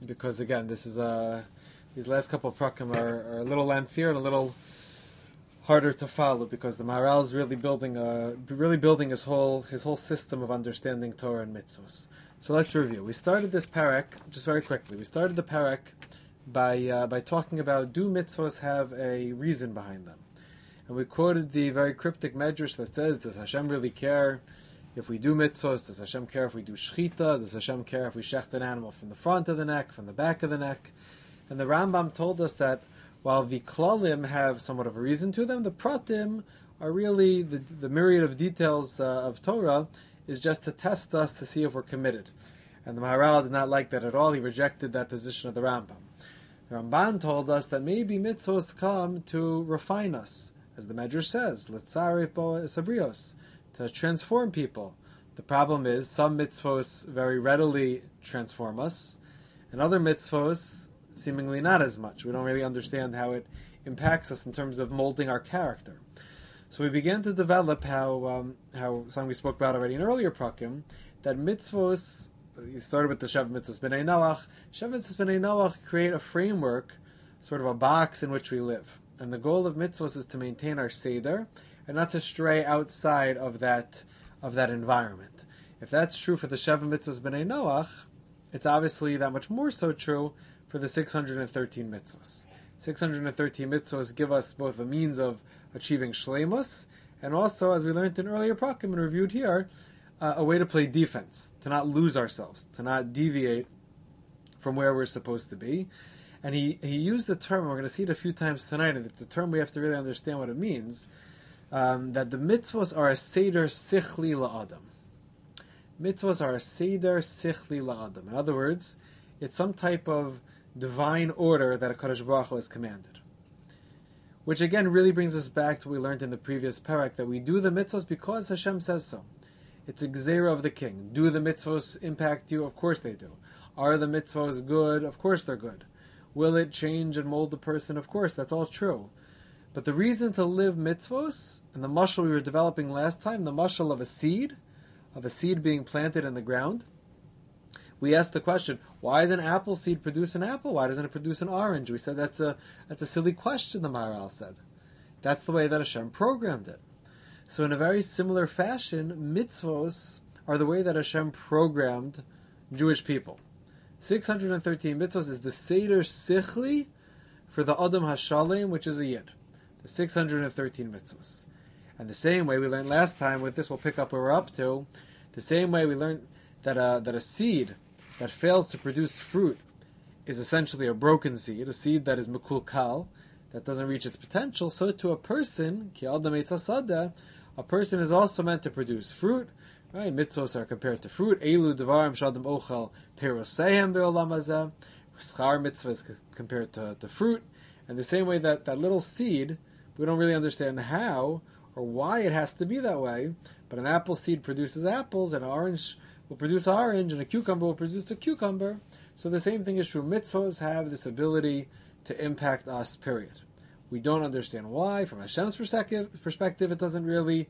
because again, this is these last couple of prakim are a little lengthier and a little harder to follow, because the Maharal is really building his whole system of understanding Torah and mitzvos. So let's review. We started this parak just very quickly. We started the parak by talking about, do mitzvos have a reason behind them? And we quoted the very cryptic medrash that says, does Hashem really care if we do mitzvos? Does Hashem care if we do shchita? Does Hashem care if we shecht an animal from the front of the neck, from the back of the neck? And the Rambam told us that while the klalim have somewhat of a reason to them, the pratim are really the myriad of details of Torah is just to test us to see if we're committed. And the Maharal did not like that at all. He rejected that position of the Rambam. The Ramban told us that maybe mitzvos come to refine us, as the Medrash says, Litzarif bo sabrios, to transform people. The problem is, some mitzvos very readily transform us, and other mitzvos seemingly not as much. We don't really understand how it impacts us in terms of molding our character. So we began to develop how something we spoke about already in earlier prakim, that mitzvos, you started with the Sheva Mitzvos B'nai Noach. Sheva Mitzvos B'nai Noach create a framework, sort of a box in which we live. And the goal of mitzvos is to maintain our seder and not to stray outside of that environment. If that's true for the Sheva Mitzvos B'nai Noach, it's obviously that much more so true for the 613 mitzvos. 613 mitzvos give us both a means of achieving shleimus, and also, as we learned in earlier prakim and reviewed here, a way to play defense, to not lose ourselves, to not deviate from where we're supposed to be. And he used the term, we're going to see it a few times tonight, and it's a term we have to really understand what it means, that the mitzvos are a seder sichli la'adam. Mitzvos are a seder sichli la'adam. In other words, it's some type of divine order that HaKadosh Baruch Hu has commanded. Which again really brings us back to what we learned in the previous parak, that we do the mitzvos because Hashem says so. It's a gzeira of the king. Do the mitzvos impact you? Of course they do. Are the mitzvos good? Of course they're good. Will it change and mold the person? Of course, that's all true. But the reason to live mitzvos, and the mashal we were developing last time, the mashal of a seed being planted in the ground, we asked the question, why does an apple seed produce an apple? Why doesn't it produce an orange? We said that's a silly question, the Maharal said. That's the way that Hashem programmed it. So in a very similar fashion, mitzvos are the way that Hashem programmed Jewish people. 613 mitzvos is the Seder Sichli for the Adam HaShalem, which is a Yid. The 613 mitzvos. And the same way we learned last time, with this we'll pick up where we're up to, the same way we learned that a seed that fails to produce fruit is essentially a broken seed, a seed that is mekulkal, that doesn't reach its potential, so to a person, ki adam eitz hasadeh, a person is also meant to produce fruit. Right? Mitzvos are compared to fruit. Elu devarim shadam ochel perosehem be'olam hazeh. Schar mitzvah is compared to fruit. And the same way that little seed, we don't really understand how or why it has to be that way, but an apple seed produces apples, and an orange will produce orange, and a cucumber will produce a cucumber. So the same thing is true. Mitzvos have this ability to impact us, period. We don't understand why. From Hashem's perspective, it doesn't really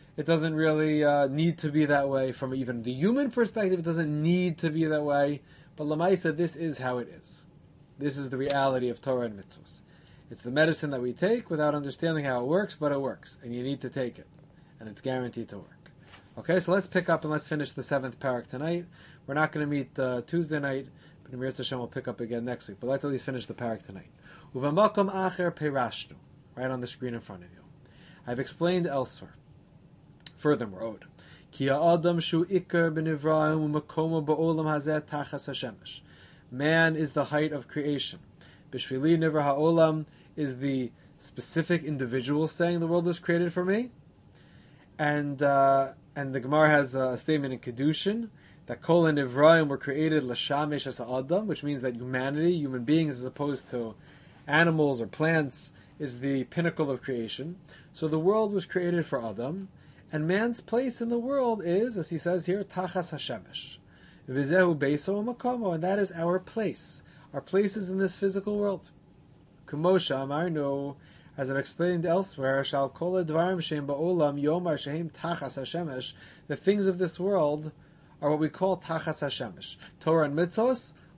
need to be that way. From even the human perspective, it doesn't need to be that way. But Lamaisa, this is how it is. This is the reality of Torah and mitzvos. It's the medicine that we take without understanding how it works, but it works, and you need to take it, and it's guaranteed to work. Okay, so let's pick up and let's finish the 7th parak tonight. We're not going to meet Tuesday night, but in Mir Hashem we'll pick up again next week. But let's at least finish the parak tonight. Uvamakom acher perashnu, right on the screen in front of you. I've explained elsewhere. Furthermore, Od, ki ha'adam shu ikar b'nivraim u'makomo ba'olam hazeh tachas hashemesh. Man is the height of creation. B'shvili nivra ha'olam is the specific individual saying the world was created for me. And the Gemara has a statement in Kedushin that Kol Nivraim were created l'shamesh as ha'adam, which means that humanity, human beings, as opposed to animals or plants, is the pinnacle of creation. So the world was created for Adam, and man's place in the world is, as he says here, tachas hashemesh. V'zehu beiso makomo, and that is our place. Our place is in this physical world. Kumosha amarnu, as I've explained elsewhere, shal kol advarim sheim ba'olam yomar sheim tachas hashemesh. The things of this world are what we call tachas hashemesh. Torah and mitzvos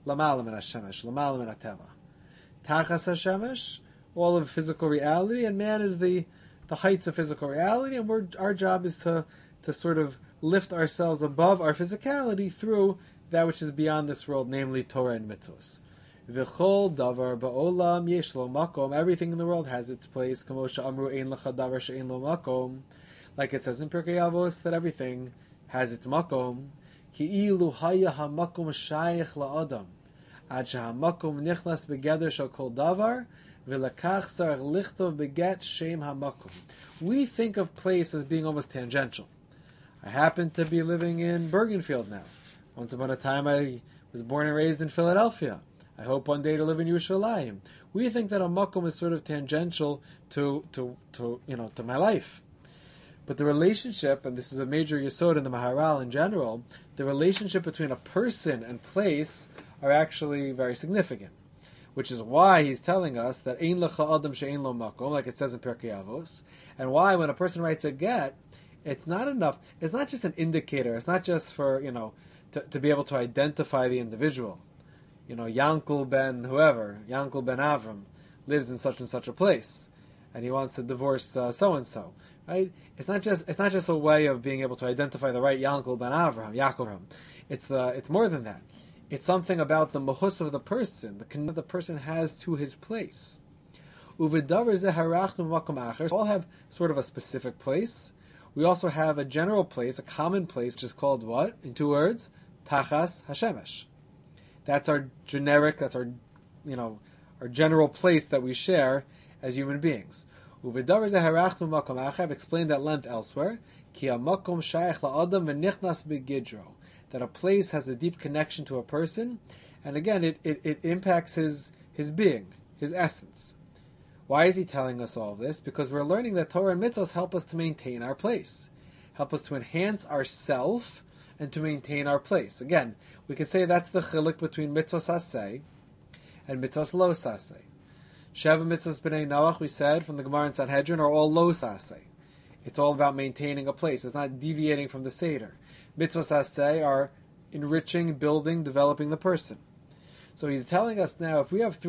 Lamalam and Hashemesh, Lamalam and Ateva. Tachas Hashemesh, all of physical reality, and man is the heights of physical reality, and our job is to sort of lift ourselves above our physicality through that which is beyond this world, namely Torah and mitzvos. V'chol davar ba'olam yesh lo makom. Everything in the world has its place. Kamo she'amru ein lecha davar she'ein lo makom. Like it says in Pirkei Avos, that everything has its makom. Ki ilu haya hamakom shayich la'adam. Ad shehamakom nichnas begeder shel kol davar. V'lekach tzarich lichtov beget shem hamakom. We think of place as being almost tangential. I happen to be living in Bergenfield now. Once upon a time, I was born and raised in Philadelphia. I hope one day to live in Yerushalayim. We think that a makom is sort of tangential to my life. But the relationship, and this is a major yesod in the Maharal in general, the relationship between a person and place are actually very significant. Which is why he's telling us that ein lecha adam she'ein lo makom, like it says in Pirkei Avos, and why when a person writes a get, it's not enough. It's not just an indicator. It's not just for to be able to identify the individual. Yankel ben whoever, Yankel ben Avram, lives in such and such a place, and he wants to divorce so and so. Right? It's not just a way of being able to identify the right Yankel ben Avram, Yaakov. It's more than that. It's something about the mahus of the person, the connection the person has to his place. Uvidavar zeharachnu makom acher. All have sort of a specific place. We also have a general place, a common place, which is called what? In 2 words, Tachas Hashemesh. That's our generic, that's our general place that we share as human beings. I've explained at length elsewhere, that a place has a deep connection to a person, and again, it impacts his being, his essence. Why is he telling us all this? Because we're learning that Torah and mitzvahs help us to maintain our place, help us to enhance our self, and to maintain our place. Again, we could say that's the chiluk between mitzvahs aseh and mitzvahs lo saseh. Sheva mitzvahs b'nei Noach, we said from the Gemara in Sanhedrin, are all lo saseh. It's all about maintaining a place. It's not deviating from the Seder. Mitzvahs aseh are enriching, building, developing the person. So he's telling us now, if we have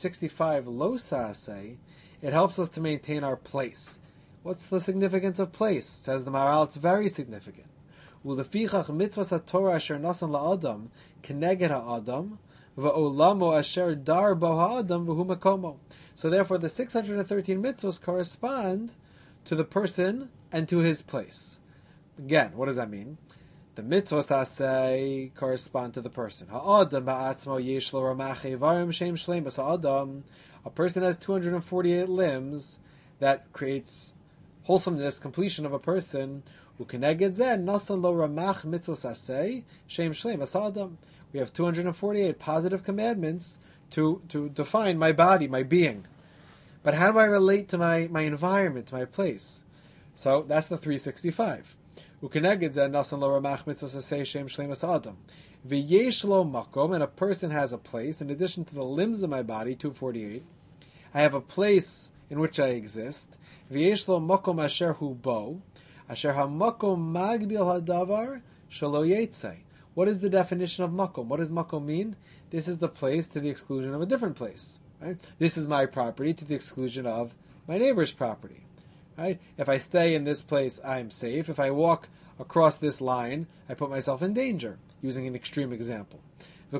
365 lo saseh, it helps us to maintain our place. What's the significance of place? Says the Maharal, it's very significant. Ulefichach mitzvahs haTorah asher nasan la'adam keneged ha'adam va'olamo asher dar bo ha'adam v'hu makomo. So therefore, the 613 mitzvahs correspond to the person and to his place. Again, what does that mean? The mitzvahs aseh correspond to the person. Ha'adam ba'atzmo yesh lo ramach evarim shem shleimus ha'adam. A person has 248 limbs. That creates wholesomeness, completion of a person. Ukeneged zeh nasan lo ramach mitzvahs aseh shem shleimus ha'adam. We have 248 positive commandments to define my body, my being. But how do I relate to my environment, to my place? So that's the 365. Ukeneged zeh nasan lo ramach mitzvahs aseh shem shleimus ha'adam. V'yesh lo makom, and a person has a place, in addition to the limbs of my body, 248, I have a place in which I exist. V'yesh lo makom asher hu bo, asher ha-makom magbil hadavar shelo yetzeh. What is the definition of makom? What does makom mean? This is the place to the exclusion of a different place. Right? This is my property to the exclusion of my neighbor's property. Right? If I stay in this place, I'm safe. If I walk across this line, I put myself in danger, using an extreme example. A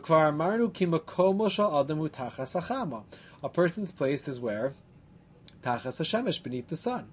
person's place is where? Tachas Hashemesh, beneath the sun.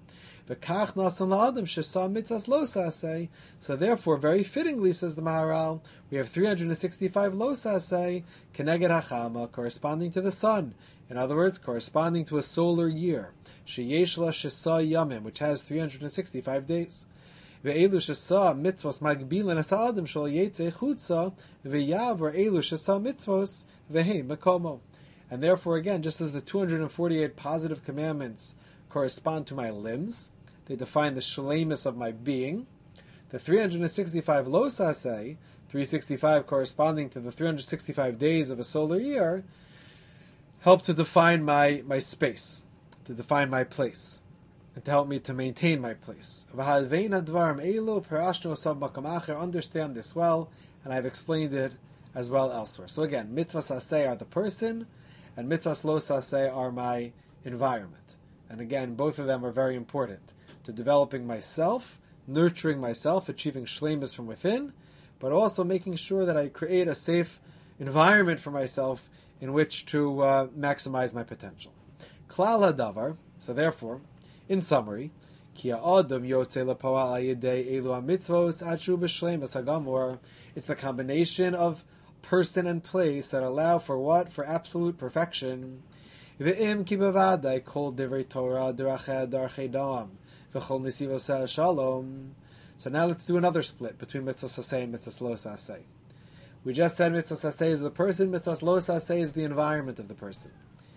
So therefore, very fittingly, says the Maharal, we have 365 lo saseh, keneged hachama, corresponding to the sun. In other words, corresponding to a solar year. Sheyesh la shesa yamim, which has 365 days. Ve'elu shesa mitzvos magbilan as ha'adam shel yetzei chutza, ve'yavar elu shesa mitzvos ve'hei makomo. And therefore, again, just as the 248 positive commandments correspond to my limbs, they define the shleimus of my being, the 365 lo saseh, 365 corresponding to the 365 days of a solar year, help to define my space, to define my place, and to help me to maintain my place. Understand this well, and I've explained it as well elsewhere. So again, mitzvahs aseh are the person, and mitzvahs lo aseh are my environment. And again, both of them are very important to developing myself, nurturing myself, achieving shleimus from within, but also making sure that I create a safe environment for myself in which to maximize my potential. Klal hadavar, so therefore, in summary, ki ha'adam yotze lepoal al yedei elu hamitzvos adshu b'shleimus hagamor. It's the combination of person and place that allow for what? For absolute perfection. Ve'im ki bevadai kol divrei Torah derachei darchei dam v'chol nisivos shalom. So now let's do another split between mitzvah saseh and mitzvah lo saseh. We just said mitzvah saseh is the person, mitzvah lo saseh is the environment of the person.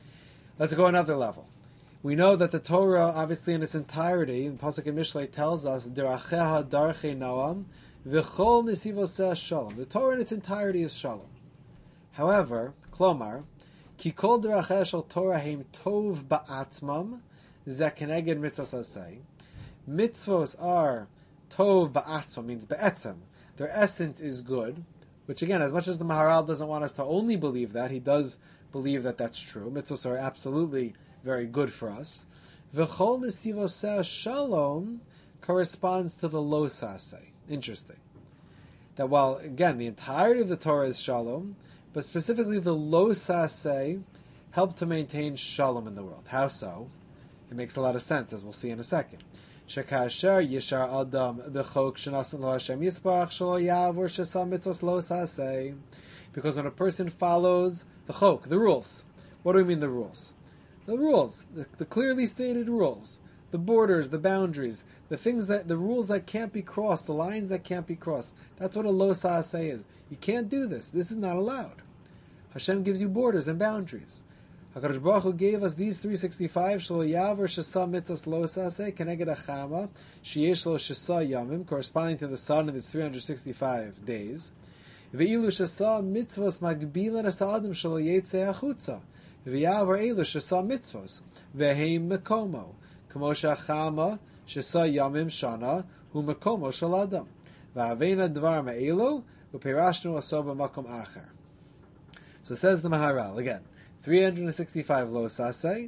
Let's go another level. We know that the Torah, obviously in its entirety, in Pasuk and Mishlei tells us, Deracheha darchei noam, v'chol nisivoseh shalom. The Torah in its entirety is shalom. However, klomar, ki kol deracheh shel Torah heim tov ba'atzmam, zeh keneged mitzvah saseh. Mitzvos are tov ba'atzmam, means be'etzem. Their essence is good, which again, as much as the Maharal doesn't want us to only believe that, he does believe that that's true. Mitzvos are absolutely very good for us. V'chol nisivoseh shalom corresponds to the lo saseh. Interesting. That while, again, the entirety of the Torah is shalom, but specifically the lo saseh help to maintain shalom in the world. How so? It makes a lot of sense, as we'll see in a second. Shekasher yishar adam b'chok shenasan lo Hashem yisparach shelo yavor shesam mitzvos lo saseh. Because when a person follows the chok, the rules. What do we mean the rules? The rules, the clearly stated rules, the borders, the boundaries, the rules that can't be crossed, the lines that can't be crossed. That's what a lo saseh is. You can't do this. This is not allowed. Hashem gives you borders and boundaries. HaKadosh Baruch Hu gave us these 365, Shelo Yavar Shesa Mitzvos Lo Saseh, Keneged Achama, Sheyesh Lo Shesa Yamim, corresponding to the sun in its 365 days. Ve'ilu Shesa Mitzvos Magbilan Asa Adam Shelo Yetzei Achutza. V'yavar Eilu Shesa Mitzvos, Ve'heim Mekomo, Kamo Shachama Shesa Yamim Shana, Hu Mekomo Shel Adam. V'avena Dvar Me'elu, U'perashnu Aso B'makom Acher. So says the Maharal, again, 365 lo saseh,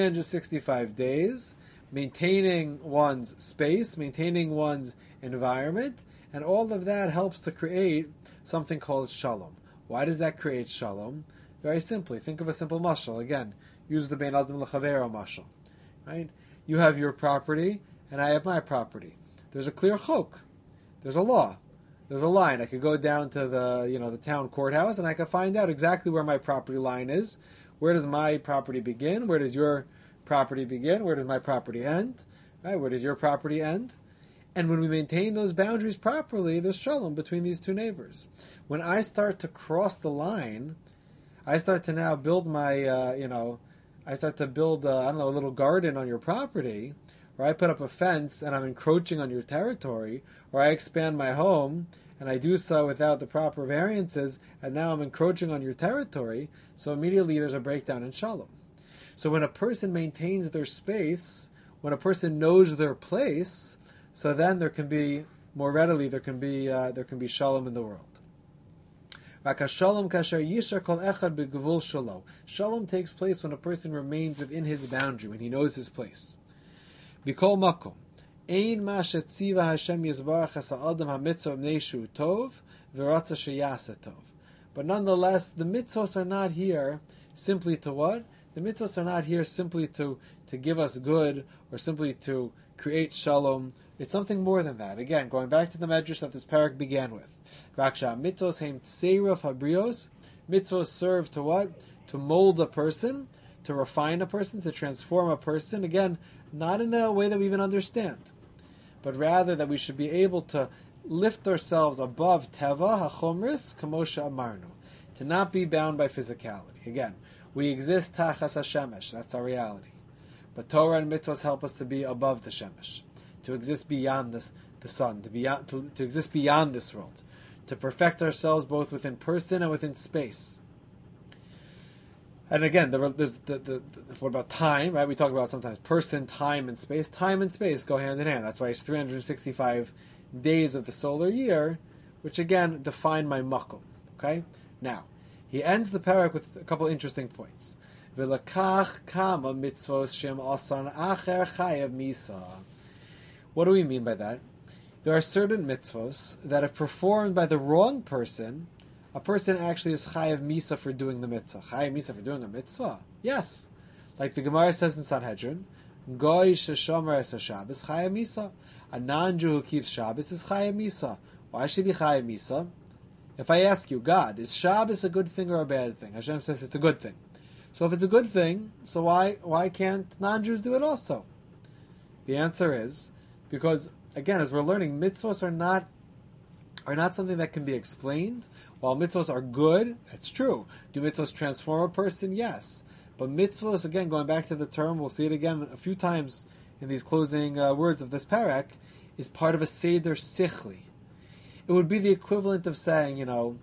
365 days, maintaining one's space, maintaining one's environment, and all of that helps to create something called shalom. Why does that create shalom? Very simply, think of a simple mashal. Again, use the Bein Adam L'Chavero mashal. Right? You have your property, and I have my property. There's a clear chok. There's a law. There's a line. I could go down to the town courthouse, and I could find out exactly where my property line is. Where does my property begin? Where does your property begin? Where does my property end? Right? Where does your property end? And when we maintain those boundaries properly, there's shalom between these two neighbors. When I start to cross the line, I start to now build my, I start to build, a little garden on your property, or I put up a fence and I'm encroaching on your territory, or I expand my home and I do so without the proper variances, and now I'm encroaching on your territory, so immediately there's a breakdown in shalom. So when a person maintains their space, when a person knows their place, so then there can be, more readily, there can be shalom in the world. Shalom takes place when a person remains within his boundary, when he knows his place. B'kol makom, ein ma shetziva Hashem yizbarach es ha'adam ha'mitzvah b'neishu tov v'ratza sheyaseh tov. But nonetheless, the mitzvahs are not here simply to what? The mitzvahs are not here simply to give us good or simply to create shalom. It's something more than that. Again, going back to the medrash that this parak began with. Raksha mitzvos heim tseira fabrios. Mitzvos serve to what? To mold a person, to refine a person, to transform a person. Again, not in a way that we even understand, but rather that we should be able to lift ourselves above teva hachomris kamosha amarnu, to not be bound by physicality. Again, we exist tachas hashemesh, that's our reality. But Torah and mitzvahs help us to be above the shemesh, to exist beyond the sun, to exist beyond this world, to perfect ourselves both within person and within space. And again, there's what about time, right? We talk about sometimes person, time, and space. Time and space go hand in hand. That's why it's 365 days of the solar year, which again define my makom. Okay, Now, he ends the parak with a couple interesting points. V'lakach kama mitzvos shem asan acher chayav misa. What do we mean by that? There are certain mitzvos that, if performed by the wrong person, a person actually is chayav misa for doing the mitzvah. Chayav misa for doing a mitzvah? Yes. Like the Gemara says in Sanhedrin, Goy sheshomer es Shabbos chayav misa. A non-Jew who keeps Shabbos is chayav misa. Why should he be chayav misa? If I ask you, God, is Shabbos a good thing or a bad thing? Hashem says it's a good thing. So if it's a good thing, so why can't non-Jews do it also? The answer is because, again, as we're learning, mitzvahs are not something that can be explained. While mitzvahs are good, that's true. Do mitzvahs transform a person? Yes. But mitzvahs, again, going back to the term, we'll see it again a few times in these closing words of this parak, is part of a seder sichli. It would be the equivalent of saying,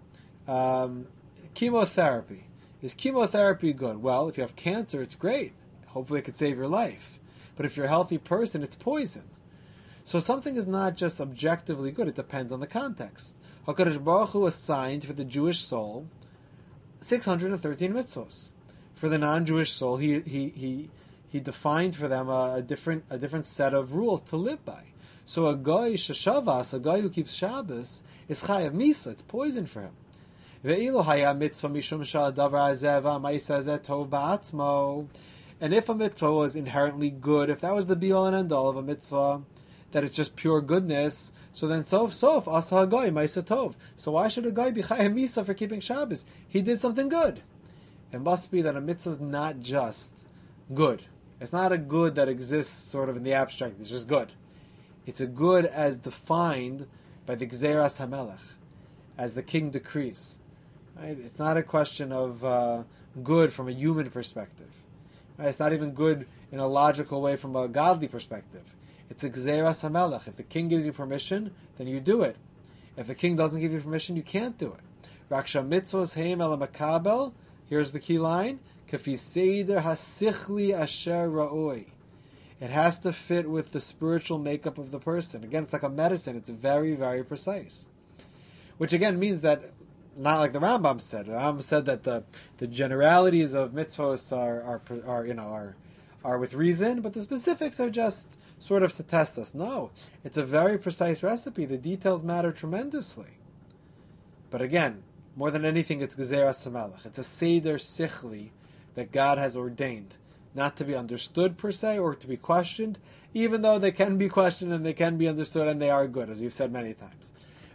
chemotherapy. Is chemotherapy good? Well, if you have cancer, it's great. Hopefully it could save your life. But if you're a healthy person, it's poison. So something is not just objectively good, it depends on the context. HaKadosh Baruch Hu assigned for the Jewish soul 613 mitzvos. For the non-Jewish soul, he defined for them a different set of rules to live by. So a guy sheshavas, a guy who keeps Shabbos, is chayav misa. It's poison for him. And if a mitzvah was inherently good, if that was the be-all and end-all of a mitzvah, that it's just pure goodness, so then sof asa hagoy ma'isa tov. So why should a guy be chayav misa for keeping Shabbos? He did something good. It must be that a mitzvah is not just good. It's not a good that exists sort of in the abstract. It's just good. It's a good as defined by the Gzeras HaMelech, as the king decrees. Right? It's not a question of good from a human perspective. Right? It's not even good in a logical way from a godly perspective. It's a Gzeras HaMelech. If the king gives you permission, then you do it. If the king doesn't give you permission, you can't do it. Raksha mitzvos heim el makabel. Here's the key line: Kafi seder hasichli asher ra'oi. It has to fit with the spiritual makeup of the person. Again, it's like a medicine. It's very, very precise. Which again means that, not like the Rambam said. The Rambam said that the generalities of mitzvos are with reason, but the specifics are just sort of to test us. No, it's a very precise recipe. The details matter tremendously. But again, more than anything, it's Gezeras HaMelech. It's a Seder Sichli that God has ordained, not to be understood per se or to be questioned, even though they can be questioned and they can be understood and they are good, as we've said many times.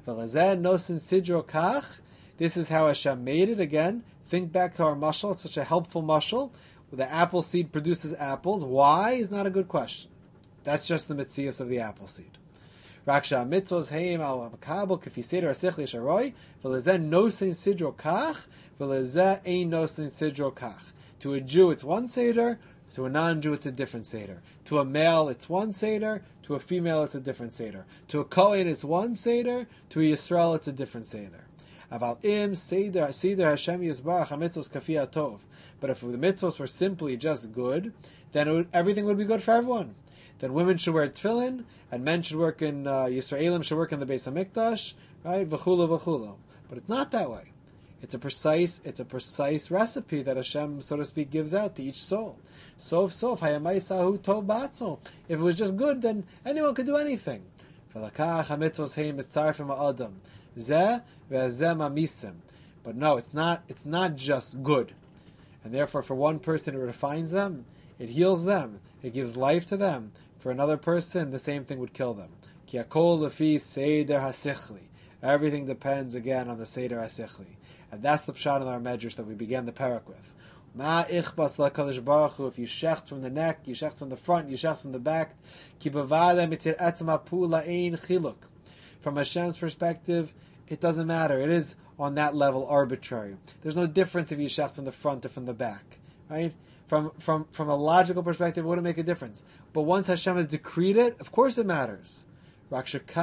This is how Hashem made it. Again, think back to our mashal. It's such a helpful mashal. The apple seed produces apples. Why is not a good question. That's just the mitzias of the apple seed. Raksha mitzvos heim al makabel kafi seder asichli sharoi v'lezen nosein sidro kach v'lezen ein nosein sidro kach. To a Jew, it's one seder. To a non-Jew, it's a different seder. To a male, it's one seder. To a female, it's a different seder. To a Kohen, it's one seder. To a Yisrael, it's a different seder. Aval im seder Hashem yisbarach hamitzvos kafi atov. But if the mitzvos were simply just good, then everything would be good for everyone. Then women should wear tefillin, and men should work in Yisraelim should work in the Beis Hamikdash, right? V'chulo v'chulo. But it's not that way. It's a precise recipe that Hashem, so to speak, gives out to each soul. Sof hayamaisahu tov ba'atzmo. If it was just good, then anyone could do anything. V'lakach hamitzvos heim mitzarfim ha'adam zeh ve'zeh mamisim. But no, it's not just good, and therefore, for one person, it refines them, it heals them, it gives life to them. For another person, the same thing would kill them. Ki hakol lefi seder hasichli. Everything depends again on the seder hasichli. And that's the pshat in our medrash that we began the parak with. Ma ichbas lakadosh baruch hu. If you shecht from the neck, you shecht from the front, you shecht from the back. Ki bavada mitzir etzem hapula ein chiluk. From Hashem's perspective, it doesn't matter. It is on that level arbitrary. There's no difference if you shecht from the front or from the back, right? From a logical perspective, it wouldn't make a difference. But once Hashem has decreed it, of course it matters. But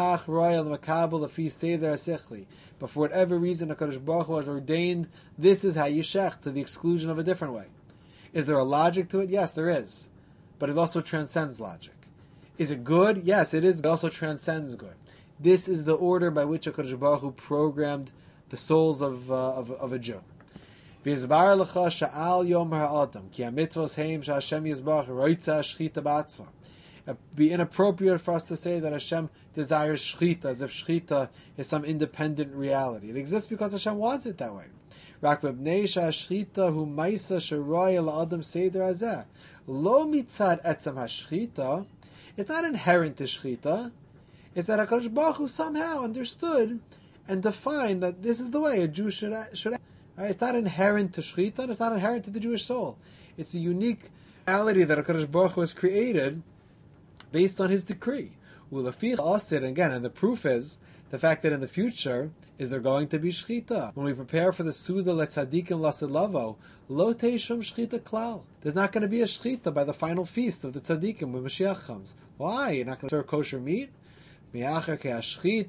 for whatever reason, HaKadosh Baruch Hu has ordained this is how you shech, to the exclusion of a different way. Is there a logic to it? Yes, there is. But it also transcends logic. Is it good? Yes, it is. It also transcends good. This is the order by which HaKadosh Baruch Hu programmed the souls of a Jew. V'yizbar lecha sha'al yom ha'adam ki ha'mitzvos heim sha'Hashem yizbarach roitza shchita ba'atzma. It would be inappropriate for us to say that Hashem desires shchita, as if shchita is some independent reality. It exists because Hashem wants it that way. Rak b'bnei sha'shchita hu ma'isa sheroy la'adam seder hazeh. Lo mitzad etzem ha'shchita. It's not inherent to shchita. It's that HaKadosh Baruch Hu somehow understood and defined that this is the way a Jew should act. Right? It's not inherent to shchita, and it's not inherent to the Jewish soul. It's a unique reality that HaKadosh Baruch Hu has created based on His decree. And again, and the proof is the fact that in the future is there going to be shchita. When we prepare for the Suda Letzadikim Lasilavo, Lo Teishum Shchita Klal. There's not going to be a shchita by the final feast of the Tzadikim when Mashiach comes. Why? You're not going to serve kosher meat? Shchita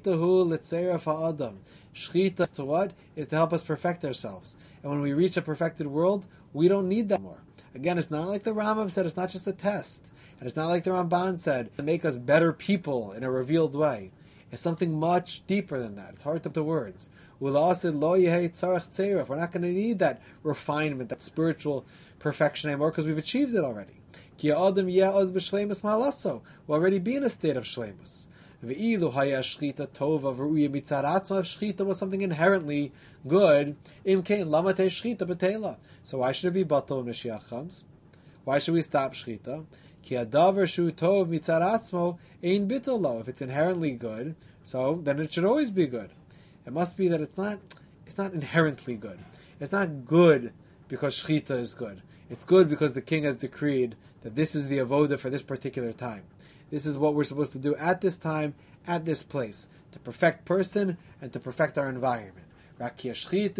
to what? Is to help us perfect ourselves. And when we reach a perfected world, we don't need that more. Again, it's not like the Rambam said, it's not just a test. And it's not like the Ramban said, to make us better people in a revealed way. It's something much deeper than that. It's hard to put the words. We're not going to need that refinement, that spiritual perfection anymore, because we've achieved it already. We'll already be in a state of shleimus. If shchita was something inherently good, so why should it be batal when Mashiach comes? Why should we stop shchita? If it's inherently good, so then it should always be good. It must be that it's not inherently good. It's not good because shchita is good. It's good because the king has decreed that this is the avoda for this particular time. This is what we're supposed to do at this time, at this place, to perfect person and to perfect our environment. Again,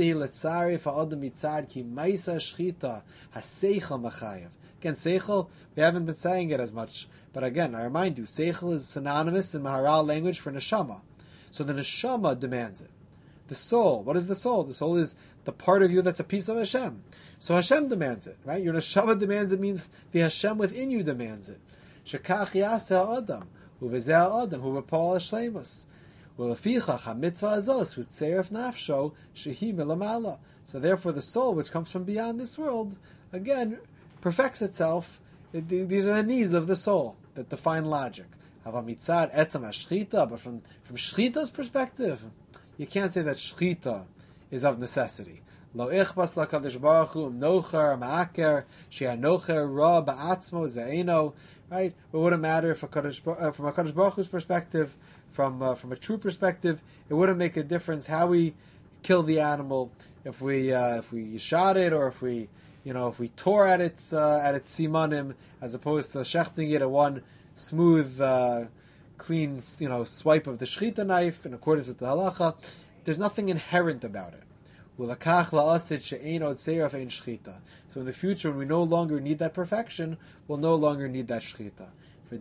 seichel, we haven't been saying it as much, but again, I remind you, seichel is synonymous in Maharal language for neshama. So the neshama demands it. The soul, what is the soul? The soul is the part of you that's a piece of Hashem. So Hashem demands it, right? Your neshama demands it means the Hashem within you demands it. Shekach yaseh adam, uvezeh adam, hu b'pol hashleimus. Ulefichach ha-mitzvah azos, hu tzeiref nafsho, shehi milamala. So therefore the soul, which comes from beyond this world, again, perfects itself. These are the needs of the soul that define logic. Havamitzad etzam ha-shchita, but from shchita's perspective, you can't say that shchita is of necessity. Lo ichbas lakadosh baruch hu nocher ma'aker she'anocher ra ba'atzmo ze'eno. Right? It wouldn't matter if from a Kadosh Baruch Hu's perspective, from a true perspective, it wouldn't make a difference how we kill the animal, if we shot it or if we tore at its simanim, as opposed to shechting it at one smooth, clean swipe of the shechita knife in accordance with the halacha. There's nothing inherent about it. So in the future, when we no longer need that perfection, we'll no longer need that shchita.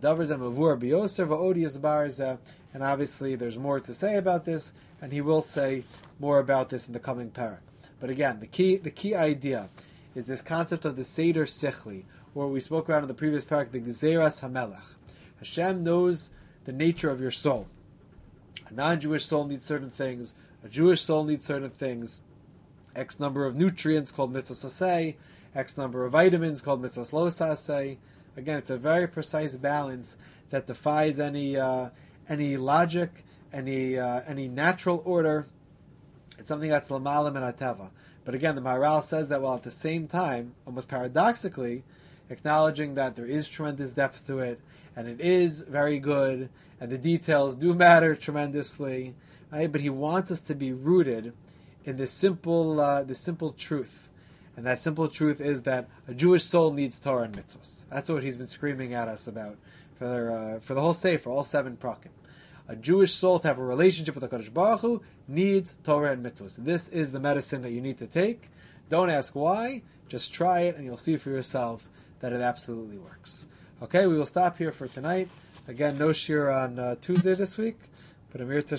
And obviously there's more to say about this, and he will say more about this in the coming parak. But again, the key idea is this concept of the Seder Sichli, or we spoke about in the previous parak, the Gezeras HaMelech. Hashem knows the nature of your soul. A non-Jewish soul needs certain things, a Jewish soul needs certain things. X number of nutrients called mitzvos aseh, X number of vitamins called mitzvos lo aseh. Again, it's a very precise balance that defies any logic, any natural order. It's something that's l'malam and ateva. But again, the Maharal says that while at the same time, almost paradoxically, acknowledging that there is tremendous depth to it, and it is very good, and the details do matter tremendously, right? But he wants us to be rooted in this simple truth. And that simple truth is that a Jewish soul needs Torah and mitzvahs. That's what he's been screaming at us about for the whole Sefer, all 7 prakim. A Jewish soul to have a relationship with HaKadosh Baruch Hu needs Torah and mitzvahs. This is the medicine that you need to take. Don't ask why, just try it and you'll see for yourself that it absolutely works. Okay, we will stop here for tonight. Again, no shir on Tuesday this week, but Amir